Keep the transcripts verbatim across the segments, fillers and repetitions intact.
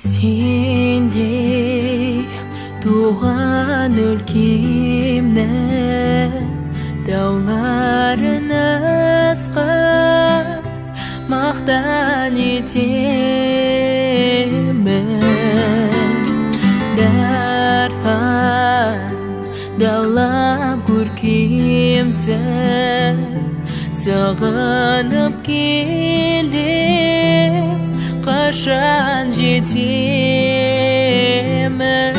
Sendey tuğan ülkemden dağların asqar maqtan etemen darhan dağlam көркемсің sağınıp келем қашан жетемін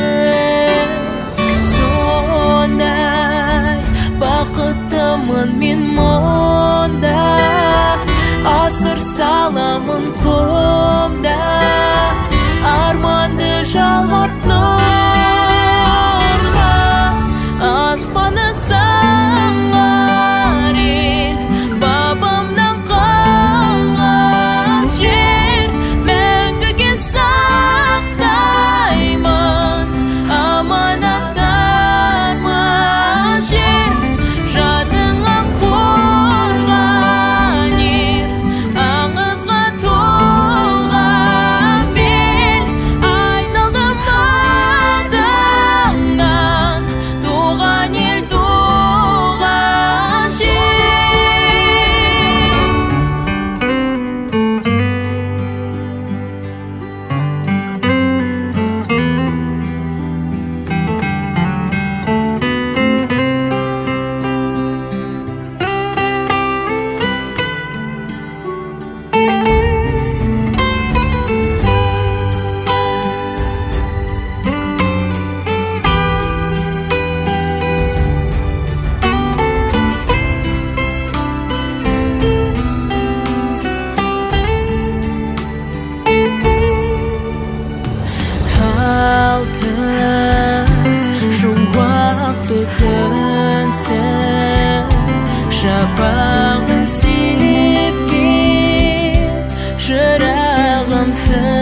сондай бақыттымын мен мұнда асыр саламын құмда арманды жалғап нұрға аспаны саңғар ел бабамнан қалған жер мәңгіге сақтаймын аманаттаймын жер жаныңа қорған ер аңызға толған бел айналдым адыңнан туған ел туған жер. Шуақты күнсің шапағын сепкен шырағымсың